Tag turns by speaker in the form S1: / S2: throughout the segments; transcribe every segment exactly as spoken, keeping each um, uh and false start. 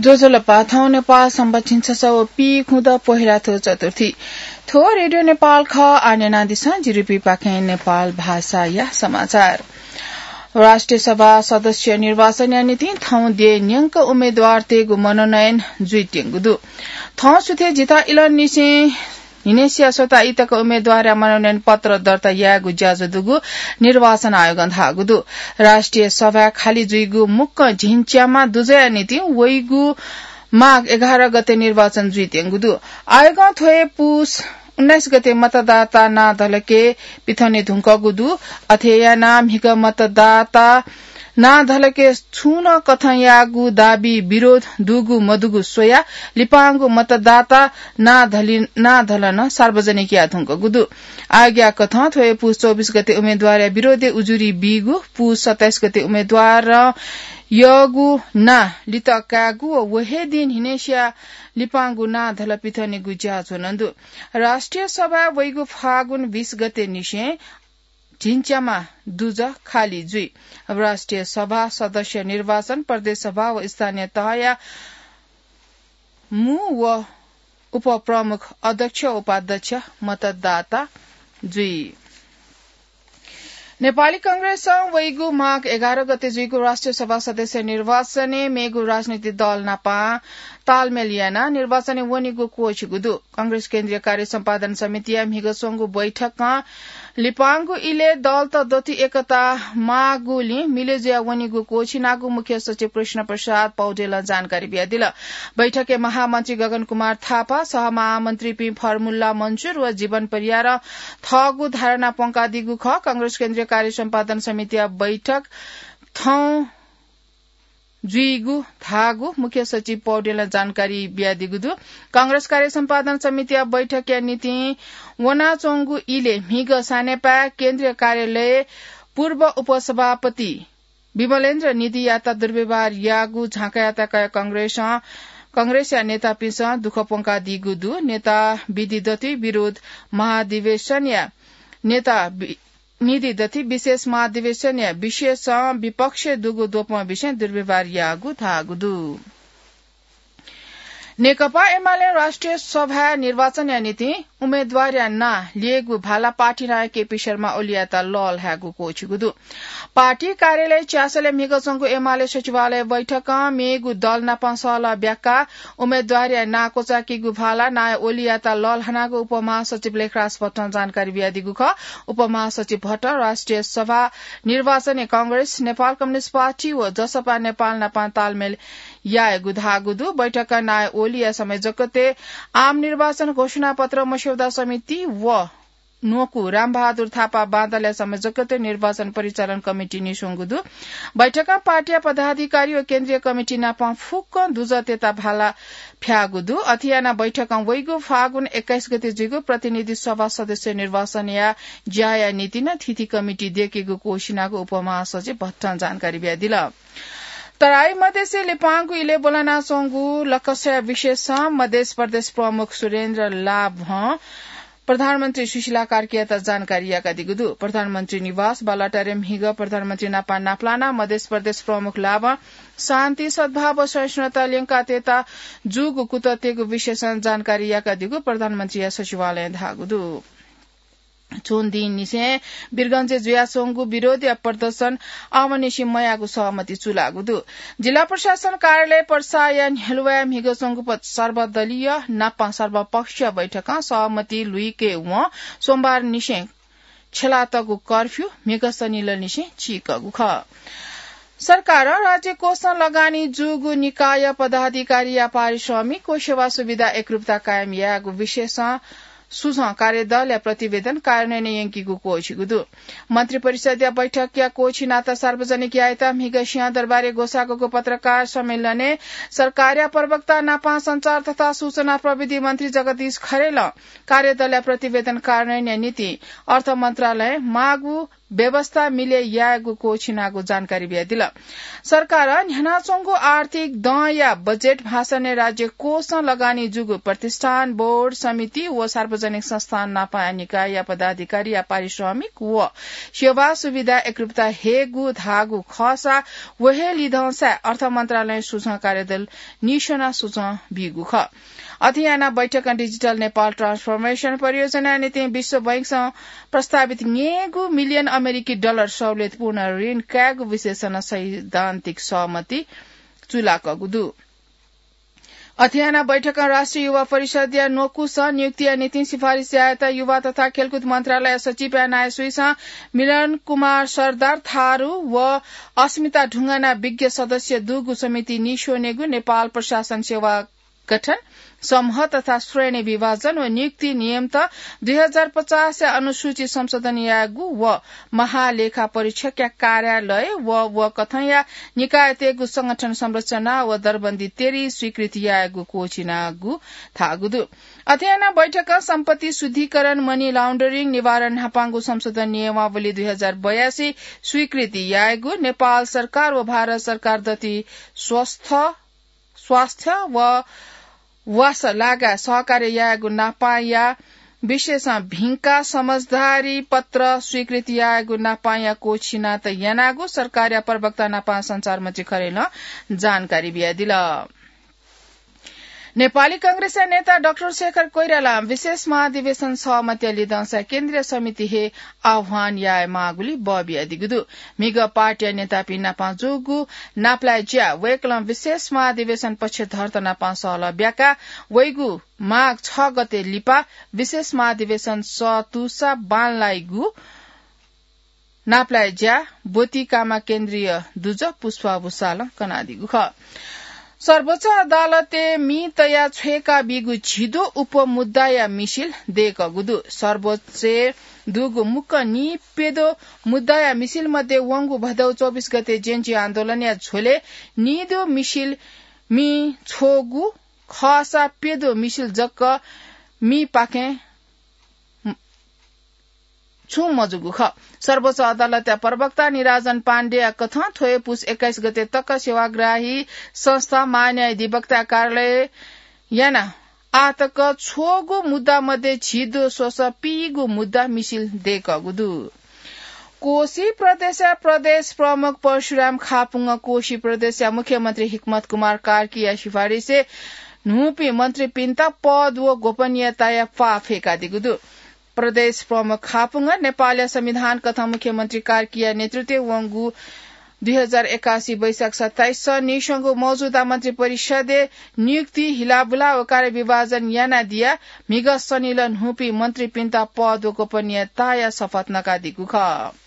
S1: जोजोलपा थौ नेपाल सम्बचिन्छ सौ पी खुद पहिला थो चतुर्थी थो रेडियो नेपाल ख आनेना दिशा जिरुपी पाखे नेपाल भाषा या समाचार। राष्ट्रिय सभा सदस्य निर्वाचन या नीति थौ दे न्यंक उम्मेद्वार तेगु मनोनयन जुइटेंगुदु थौ सुथे जिता इलन निसे हिनेसिया सोता इतक उम्मेद्वार मनोनयन पत्र दर्ता यागु ज्याजदुगु निर्वाचन आयोग धागुदु राष्ट्रिय सभा खाली जुइगु मुक्क झिन्च्यामा दुजया नीति वइगु माघ एघार गते निर्वाचन जुइतेंगुदु आयोग थोए पुस उन्नाइस गते मतदाता ना दलके पिथने धुंकगुदु अथेया नाम हिग मतदाता ना धलके छुन कथन यागु दाबी विरोध दुगु मधुगु सोया लिपांगु मतदाता ना धली ना धलन सार्वजनिक या धुंकगुदु आज्ञा कथन थोए पुस चौबीस गते उम्मेद्वार विरोधी उजुरी बीगु पुस सत्ताइस गते उम्मेद्वार यगु ना लितकागु वहे दिन हिनेशिया लिपांगु ना धल पिथने गुज्या छोनन्दु राष्ट्रिय सभा वैगु फागुन बीस गते निशे झिन्च्यामा दुज खाली जुई राष्ट्रिय सभा सदस्य निर्वाचन प्रदेश सभा व स्थानीय तहया मु व उप प्रमुख अध्यक्ष उपाध्यक्ष मतदाता जुई नेपाली कांग्रेस वैगु माघ एघार गते जुइगु राष्ट्रिय सभा सदस्य निर्वाचने मेगु राजनीतिक दल नापा तालमेल याना निर्वाचने वनिगु कोचिगुदु कांग्रेस केन्द्रीय कार्य सम्पादन समिति मिगसोंगु बैठकमा लिपांगु इले दल त दति एकता मागुली मिलेजिया वनिगु कोचिनागु मुख्य सचिव कृष्ण प्रसाद पौडेल जानकारी बियादिल बैठके महामन्त्री गगन कुमार थापा सहमहामन्त्री पी फर्मुल्ला मन्सुर व जीवन परियार थगु धारणा पंकादिगु ख कांग्रेस केन्द्रीय कार्य सम्पादन समिति बैठक थौ जुइगु थागु मुख्य सचिव पौडेल जानकारी बियादिगुदु कांग्रेस कार्य सम्पादन समिति बैठक या नीति वनाचोंगु इले मिग सानेपा केन्द्रीय कार्यालय पूर्व उपसभापति विमलेन्द्र निधि याता दुर्व्यवहार यागु झाँकायाता कय कांग्रेस कांग्रेस या नेता पिस दुख पंका दिगुदु नेता विधि दति विरोध महाधिवेशन या नेता निधि दति विशेष महाधिवेशन या विशेष विपक्ष दुगु दोपमा विषय दुर्व्यवहार यागु थागुदु नेकपा एमाले राष्ट्रिय सभा निर्वाचन या नीति उम्मेद्वार या ना लिएगु भाला पार्टी नाय केपी शर्मा ओलियाता लल ह्यागु कोचिगुदु पार्टी कार्यालय च्यासले मिगसंगु एमाले सचिवालय बैठक मेगु दल नापसल ब्याक्का उम्मेद्वार या ना कोचाकीगु भाला नाय ओलियाता लल हनागु उपमहासचिव लेखराज भट्ट जानकारी बियादिगु ख उपमहासचिव भट्ट राष्ट्रिय सभा निर्वाचन कांग्रेस नेपाल कम्युनिस्ट पार्टी व जसपा नेपाल नापा तालमेल यागु धागुदु बैठक नाय ओलिया संयोजकते आम निर्वाचन घोषणा पत्र मस्यौदा समिति व नोकु रामबहादुर थापा बाँदले संयोजकते निर्वाचन परिचालन कमिटी निसुंगुदु बैठकमा पार्टी पदाधिकारी व केन्द्रीय कमिटी नापा फुक्क दुज तेता भाला फ्यागुदु अथियाना बैठकमा वैगु फागुन एक्काइस गते जुइगु प्रतिनिधि सभा सदस्य निर्वाचन या ज्याया नीति न थिति कमिटी देकेगु कोशिनागु उपमहासचिव भट्ट जानकारी बियादिल तराई मधेसी लिपांगु इले बोलाना सोंगु लकस्य विशेष मधेश प्रदेश प्रमुख सुरेन्द्र लाभ प्रधानमन्त्री सुशीला कार्कीयता जानकारी याका दिगुदु प्रधानमन्त्री निवास बालाटारेम हिग प्रधानमन्त्री नापा नाप्लाना मधेश प्रदेश प्रमुख लाभ शान्ति सद्भाव सहिष्णुता लिंका तेता जुगु कुततेगु विशेषण जानकारी याका दिगु प्रधानमन्त्री सचिवालय धागुदु चोन दिन निसे बिरगंजे जुयासोंगु विरोधी प्रदर्शन आवनिसी मयागु सहमति चुलागुदु जिल्ला प्रशासन कार्यालय पर्सायन हेलुवा मिगसोंगु पद सर्वदलीय नापा सर्वपक्षीय बैठक सहमति लुइके व सोमबार निसे छेलातगु कर्फ्यू मिगसनिल निसे चिकगु ख सरकार राज्य कोष लगानी जुगु निकाय पदाधिकारी या पारिश्रमिक को सेवा सुविधा एकरूपता कायम यागु विशेष सुझ कार्यदल या प्रतिवेदन कार्यान्वयन यंकीगु कोचिगुदु मंत्री परिषद या बैठक या कोची नाता सार्वजनिक यायता मिगसिया दरबारे गोसागोको पत्रकार सम्मेलने सरकार्य प्रवक्ता नापा संचार तथा सूचना प्रविधि मंत्री जगदीश खरेल कार्यदल या प्रतिवेदन कार्यान्वयन नीति अर्थ मंत्रालय मागु व्यवस्था मिले यागु को छिनागु जानकारी बिया दिल सरकार न्यानाचोंगु आर्थिक द या बजेट भाषण राज्य कोष लगानी जुगु प्रतिष्ठान बोर्ड समिति व सार्वजनिक संस्थान नापा निकाय या पदाधिकारी या पारिश्रमिक व सेवा सुविधा एकरूपता हेगु धागु खसा वहे लिधंसा अर्थ मन्त्रालय सूचना कार्यदल निशना सूचना बिगु ख अथियाना बैठक डिजिटल नेपाल ट्रान्सफर्मेशन परियोजना नीति विश्व बैंकसँग प्रस्तावित नेगु मिलियन अमेरिकी डलर सहुलियतपूर्ण ऋण क्यागु विशेषण सैद्धान्तिक सहमति चुलाकगुदु अथियाना बैठक राष्ट्रिय युवा परिषद या नोकुस नियुक्ति नीति सिफारिश आयता युवा तथा खेलकुद मन्त्रालय सचिव नायसुइस मिलन कुमार सरदार थारू व अस्मिता ढुंगाना विज्ञ सदस्य दुगु समिति निशोनेगु नेपाल प्रशासन सेवा गठन समूह तथा श्रेणी विभाजन व नियुक्ति नियम त दुई हजार पचास अनुसूची संशोधन यागु व महालेखा परीक्षक कार्यालय व व कथन या निकाय तेगु संगठन संरचना व दरबन्दी तेरी स्वीकृति यागु कोचिनागु थागुदु अध्ययन बैठक सम्पत्ति शुद्धिकरण मनी लाउन्डरिङ निवारण हापाङ्गु संशोधन नियमावली दुई हजार बयासी स्वीकृति यागु नेपाल सरकार व भारत सरकार दति स्वस्थ स्वास्थ्य व वास लागा सहकार्य यागु नापाया विशेष भिंका समझदारी पत्र स्वीकृति यागु नापाया कोछिना त यनागु सरकार या प्रवक्ता नापा संचार मन्त्री खरेल जानकारी बिया दिल नेपाली कांग्रेस नेता डाक्टर शेखर कोइराला विशेष महाधिवेशन सहमति लिदंसा केन्द्रीय समिति हे आह्वान याय मागुली बबिया दिगुदु मिग पार्टी नेता पिना पाजुगु नाप्लाई ज्या वेकलम विशेष महाधिवेशन पछि धर्तना पासल ब्याका वैगु माघ छ गते लिपा विशेष महाधिवेशन सतुसा बानलाइगु नाप्लाई ज्या बोतिकामा केन्द्रीय दुज पुष्पा भुसाल कनादिगु ख सर्वोच्च अदालते मी तया छेका बिगु छिदो उपमुद्दा या मिसिल देक गुदु सर्वोच्च दुगु मुख नि पेदो मुद्दा या मिसिल मध्ये वंगु भदौ चौबीस गते जेन्जी आन्दोलन या झोले निदो मिसिल मी छोगु खसा पेदो मिसिल जक्क मी पाके छु मजुगु ख सर्वोच्च अदालत प्रवक्ता निराजन पाण्डे कथा थोए पुस एक्काइस गते तक सेवाग्राही संस्था महान्यायाधिवक्ता कार्यालय याना आतक छोगु मुद्दा मध्ये छिदो सोस पीगु मुद्दा मिसिल देक गुदु कोशी प्रदेश प्रदेश प्रमुख परशुराम खापुङ कोशी प्रदेश मुख्यमन्त्री हिकमत कुमार कार्की या सिफारिश नुपी मन्त्री पिन्ता पद व गोपनीयता या फाफेका दिगुदु प्रदेश प्रमुख खापुङ नेपाल संविधान कथा मुख्यमन्त्री कार्कीय नेतृत्व वंगु दुई हजार एकासी वैशाख सत्ताइस निशंगु मौजूदा मन्त्री परिषद नियुक्ति हिलाबुला व कार्य विभाजन याना दिया मिग सनिलन हुपी मन्त्री पिन्ता पद व गोपनीयता या शपथ नका दिगु ख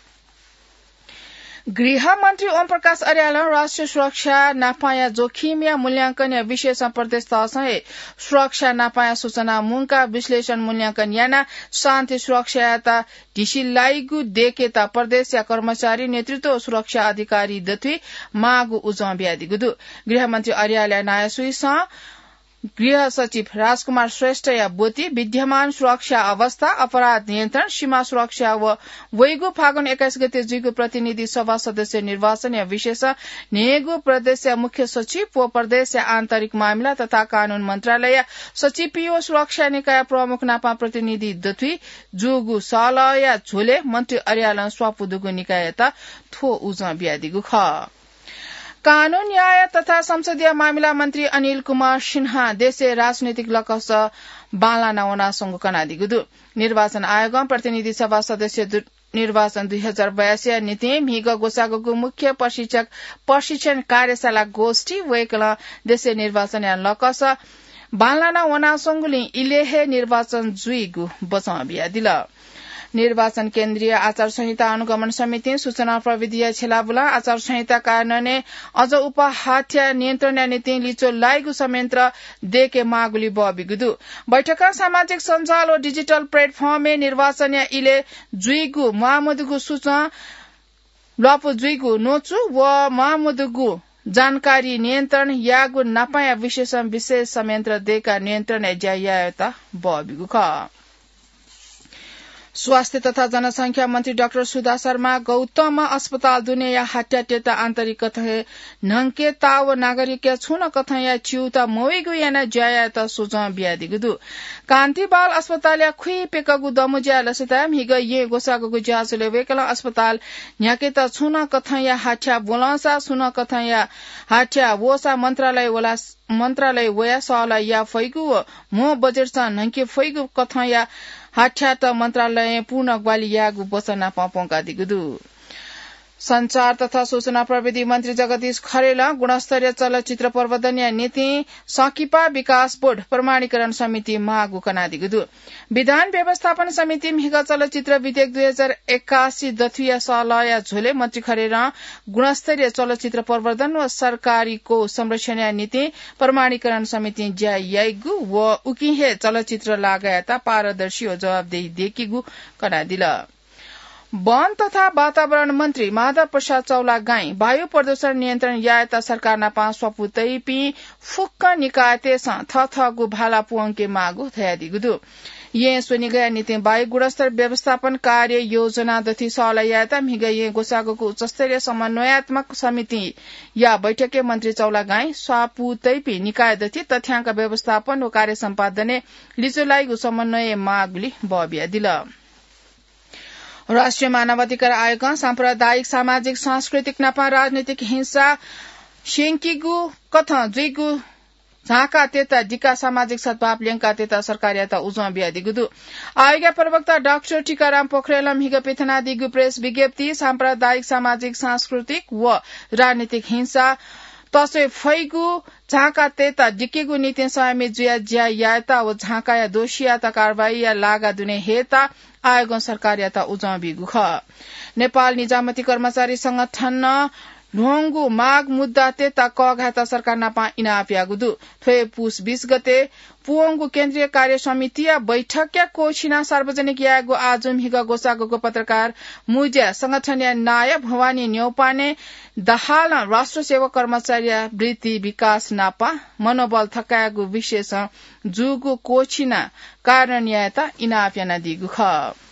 S1: गृह मन्त्री ओम प्रकाश अर्याल राष्ट्रिय सुरक्षा नापाया जोखिम या मूल्याङ्कन या विशेष प्रदेश तहसँगै सुरक्षा नापाया सूचना मुङका विश्लेषण मूल्याङ्कन याना शान्ति सुरक्षा याता ढिसिलाइगु देकेता प्रदेश या कर्मचारी नेतृत्व सुरक्षा अधिकारी दथुई मागु उजौ ब्यादिगुदु गृहमन्त्री अर्याल नायसुइस गृह सचिव राजकुमार श्रेष्ठ या बोती विद्यमान सुरक्षा अवस्था अपराध नियन्त्रण सीमा सुरक्षा व वैगु फागुन एक्काइस गते जुइगु प्रतिनिधि सभा सदस्य निर्वाचन या विशेष नेगु प्रदेश या मुख्य सचिव व प्रदेश या आन्तरिक मामिला तथा कानून मन्त्रालय सचिव सुरक्षा निकाय प्रमुख नापा प्रतिनिधि दथुई जुगु साल या झोले मन्त्री अर्याल स्वापुदुगु निकायता थो उजा ब्यादिगु ख कानून न्याय तथा संसदीय मामिला मन्त्री अनिल कुमार सिन्हा देशे राजनीतिक लकस बाला नवना संघ कनादिगुदु निर्वाचन आयोग प्रतिनिधि सभा सदस्य निर्वाचन दुई हजार बयासी नीति मिग गोसागोगु मुख्य प्रशिक्षक प्रशिक्षण कार्यशाला गोष्ठी वेकल देशे निर्वाचन या लकस बाला वना संघले इलेहे निर्वाचन जुइगु बचाउ बिया दिल निर्वाचन केन्द्रीय आचार संहिता अनुगमन समिति सूचना प्रविधि छेलाबुला आचार संहिता कार्यान्वयन अझ उपहाथ्य नियन्त्रण नीति लिचो लाइगु संयन्त्र देके मागुली बबिगुदु बैठक सामाजिक सञ्जाल व डिजिटल प्लेटफर्म निर्वाचन या इले जुइगु मामुदुगु सूचना लपु जुइगु नोचु व मामुदुगु जानकारी नियन्त्रण यागु नापाया विशेष विशेष संयन्त्र देका नियन्त्रण ज्यायाता बबिगु ख स्वास्थ्य तथा जनसंख्या मन्त्री डाक्टर सुधा शर्मा गौतम अस्पताल दुनिया हत्या टेता आन्तरिक कथे नंके ताव नागरिक छुन कथया चिउता मोइगु याना जया त सुजा बियादिगु कान्ति बाल अस्पताल या खुइ पेकगु दमुज्या लसता हिग ये गोसागु जासले वेकला अस्पताल न्याके त छुन कथया हत्या बोलासा सुन कथया हत्या वोसा मन्त्रालय वला मन्त्रालय वया सला या फैगु मो बजेट सा नंके फैगु कथया हाठ्या त मन्त्रालय पूर्ण ग्वाली यागु बसना पापंका दिगुदु संचार तथा सूचना प्रविधि मन्त्री जगदीश खरेल गुणस्तरीय चलचित्र प्रवर्धन नीति सकिपा विकास बोर्ड प्रमाणीकरण समिति मागु कनादिगुदु विधान व्यवस्थापन समिति मिग चलचित्र विधेयक दुई हजार एक्कासी दथुया सलया झोले मन्त्री खरेल गुणस्तरीय चलचित्र प्रवर्धन व सरकारीको संरक्षण नीति प्रमाणीकरण समिति ज्यायगु व उकिहे चलचित्र लगायता पारदर्शी व जवाबदेही देखिगु कनादिल वन तथा वातावरण मन्त्री माधव प्रसाद चौलागाई वायु प्रदूषण नियन्त्रण यायता सरकार नापा स्वपुतै पि फुक्क निकायते थथगु भाला पुअंके मागु थयादिगुदु ये सुनिगया नीति वायु गुणस्तर व्यवस्थापन कार्य योजना दथि सलयाता मिग ये गोसागुको उच्चस्तरीय समन्वयात्मक समिति या बैठके मन्त्री चौलागाई स्वापुतै पि निकाय दथि तथ्याङ्क व्यवस्थापन व कार्य सम्पादने लिचोलाइगु समन्वय मागुली बबिया दिल राष्ट्रिय मानवाधिकार आयोग सांप्रदायिक सामाजिक सांस्कृतिक नापा राजनीतिक हिंसा शेंकिगु कथ जुइगु झाका तेता डिका सामाजिक सद्भाव लेंका तेता सरकारियाता उजमा बियादिगुदु आयोग प्रवक्ता डाक्टर टीकाराम पोखरेल हिग पेथना दिगु प्रेस विज्ञप्ति सांप्रदायिक सामाजिक सांस्कृतिक व राजनीतिक हिंसा तसै फैगु झाका तेता डिकेगु नीति सयमे जुया ज्या याता व झाका या दोषियाता कारवाही या लागा दुने हेता आयोग सरकार याता उजमा बिगु ख नेपाल निजामती कर्मचारी संगठन ढोंगु माग मुद्दा तेता कघाता सरकार नापा इनाप्यागुदु थ्वे पुस बीस गते पुओंगु केन्द्रीय कार्य समिति या बैठक कोछिना सार्वजनिक यागु आजुम हिग गोसागुको पत्रकार मुज्या संगठन या नाय भवानी न्यौपाने दहाल राष्ट्र सेवक कर्मचारी वृत्ति विकास नापा मनोबल थकागु विशेष जुगु कोछिना कारण याता इनाप्याना दिगु ख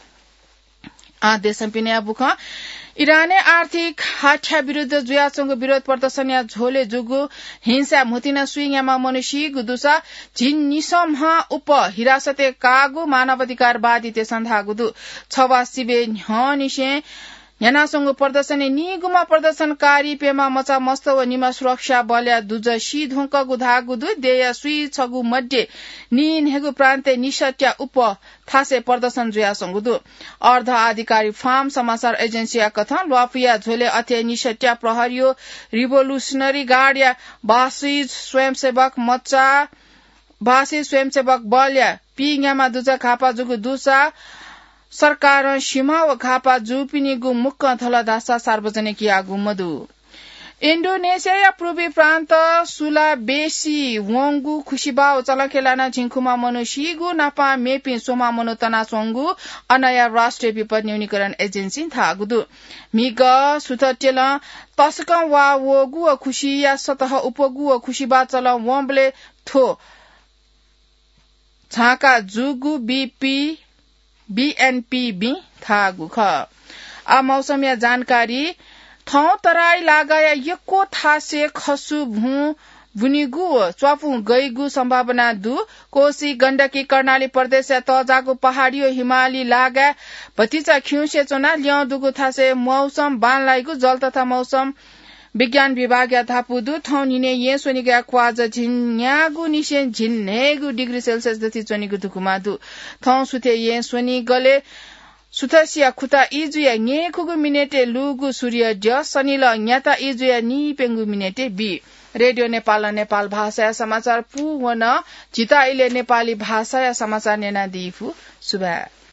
S1: आदेश पिन्या बुख इराने आर्थिक हाठ्या विरूद्ध जुयाचोंगु विरोध प्रदर्शन या झोले जुगु हिंसा मुतिना सुइङामा मनुष्य गुदुसा झिन निसमह उप हिरासते कागु मानवाधिकारवादी ते सन्धागुदु छवा सिबे न्हनिसे यानासोंगु प्रदर्शन निगुमा प्रदर्शनकारी पेमा मचा मस्त व निमा सुरक्षा बल्या दुज शी धोंक गुधागुदु देया सुई छगु मध्ये निन हेगु प्रान्ते निशट्या उप थासे प्रदर्शन जुया संगुदु अर्ध आधिकारिक फार्म समाचार एजेन्सिया कथा लफिया झोले अथे निशट्या प्रहरियो रिभोल्युशनरी गार्ड या बासिज स्वयंसेवक मच्चा बासी स्वयंसेवक बल्या पिङामा दुज खापा जुगु दुसा सरकार सीमा व खापा जुपिनीगु मुख्य थलदासा सार्वजनिक यागु मधु इन्डोनेसिया पूर्वी प्रान्त सुलाबेसी वोंगु खुशिबाओ चलखेलाना झिंखुमा मनुषिगु नापा मेपि सोमा मनो तनासोंगु अनया राष्ट्रिय विपद न्यूनीकरण एजेन्सी थागुदु मिग सुथटेल तसक वा वोगु खुशिया सतह उपगु खुशिबा चल वोंबले थो झाका जुगु बीपी बीएनपीबी थागु ख आ मौसम या जानकारी थौ तराई लगाया यको थासे खसु भू भुनिगु च्वापु गइगु सम्भावना दु कोशी गण्डकी कर्णाली प्रदेश या तजागु पहाडियो हिमाली लागा भतिचा खिउसे चोना ल्याउ दुगु थासे मौसम बान लाइगु जल तथा मौसम विज्ञान विभाग या थापुदु थौ निने ये सोनिगा क्वाज झिन्यागु निसे झिन्नेगु डिग्री सेल्सियस दति चोनिगु दुकुमादु थौ सुथे ये सोनि गले सुथसिया खुता इजुया नेखुगु मिनेटे लुगु सूर्य ज सनिल न्याता इजुया नि पेंगु मिनेटे बी रेडियो नेपाल नेपाल भाषा समाचार पु वन जिता इले नेपाली भाषा या समाचार नेना दिफु सुबा